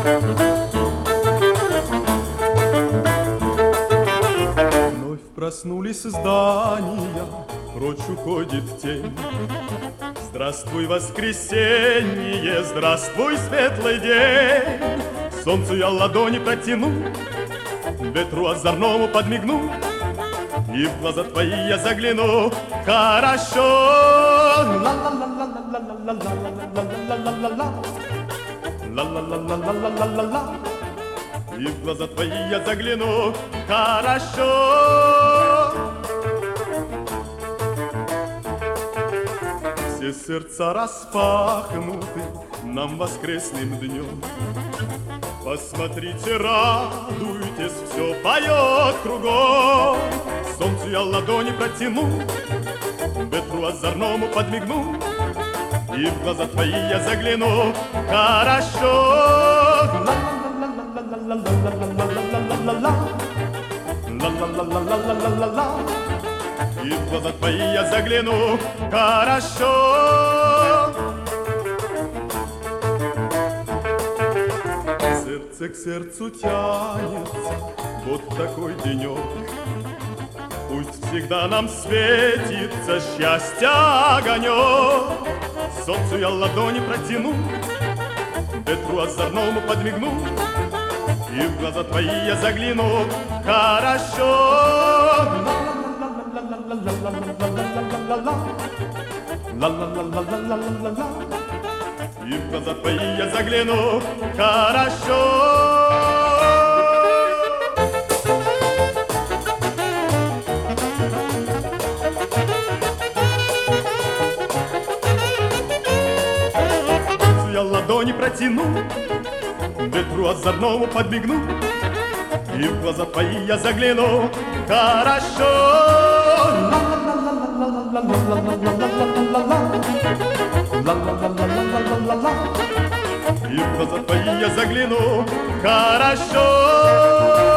Вновь проснулись здания, прочь уходит тень. Здравствуй, воскресенье, здравствуй, светлый день. Солнцу я ладони протяну, ветру озорному подмигну, и в глаза твои я загляну. Хорошо. Ла-ла-ла-ла-ла-ла-ла-ла-ла-ла-ла-ла. И в глаза твои я загляну. Хорошо. Все сердца распахнуты нам воскресным днем. Посмотрите, радуйтесь, все поет кругом. Солнцу я ладони протяну, ветру озорному подмигну, и в глаза твои я загляну. Хорошо. Ла-ла-ла-ла-ла-ла-ла-ла-ла-ла-ла. И в глаза твои я загляну. Хорошо. Сердце к сердцу тянется, вот такой денек. Пусть всегда нам светится счастье огонек. Солнцу я ладони протяну, ветру озорному подмигну, и в глаза твои я загляну. Хорошо. Ла-ла-ла-ла-ла-ла-ла-ла. И в глаза твои я загляну. Хорошо. Я ладони протяну, ветру озорному подмигну, и в глаза твои я загляну. Хорошо. И в глаза твои я загляну. Хорошо.